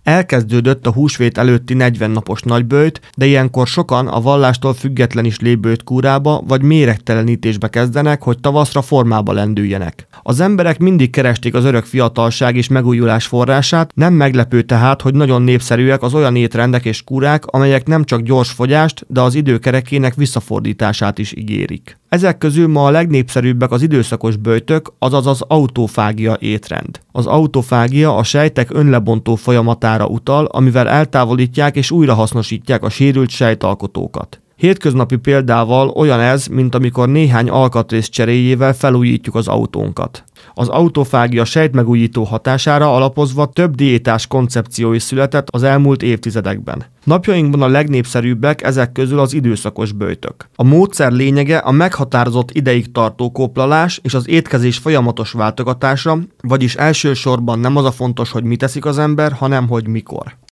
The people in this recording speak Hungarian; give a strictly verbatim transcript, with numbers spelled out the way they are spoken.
Elkezdődött a húsvét előtti negyven napos nagyböjt, de ilyenkor sokan a vallástól független is lépböjt kúrába vagy méregtelenítésbe kezdenek, hogy tavaszra formába lendüljenek. Az emberek mindig keresték az örök fiatalság és megújulás forrását, nem meglepő tehát, hogy nagyon népszerűek az olyan étrendek és kúrák, amelyek nem csak gyors fogyást, de az időkerekének visszafordítását is ígérik. Ezek közül ma a legnépszerűbbek az időszakos böjtök, azaz az autofágia étrend. Az autofágia a sejtek önlebontó folyamatára utal, amivel eltávolítják és újrahasznosítják a sérült sejtalkotókat. Hétköznapi példával olyan ez, mint amikor néhány alkatrész cseréjével felújítjuk az autónkat. Az autofágia sejtmegújító hatására alapozva több diétás koncepció is született az elmúlt évtizedekben. Napjainkban a legnépszerűbbek ezek közül az időszakos böjtök. A módszer lényege a meghatározott ideig tartó kóplalás és az étkezés folyamatos váltogatása, vagyis elsősorban nem az a fontos, hogy mit eszik az ember, hanem hogy mikor.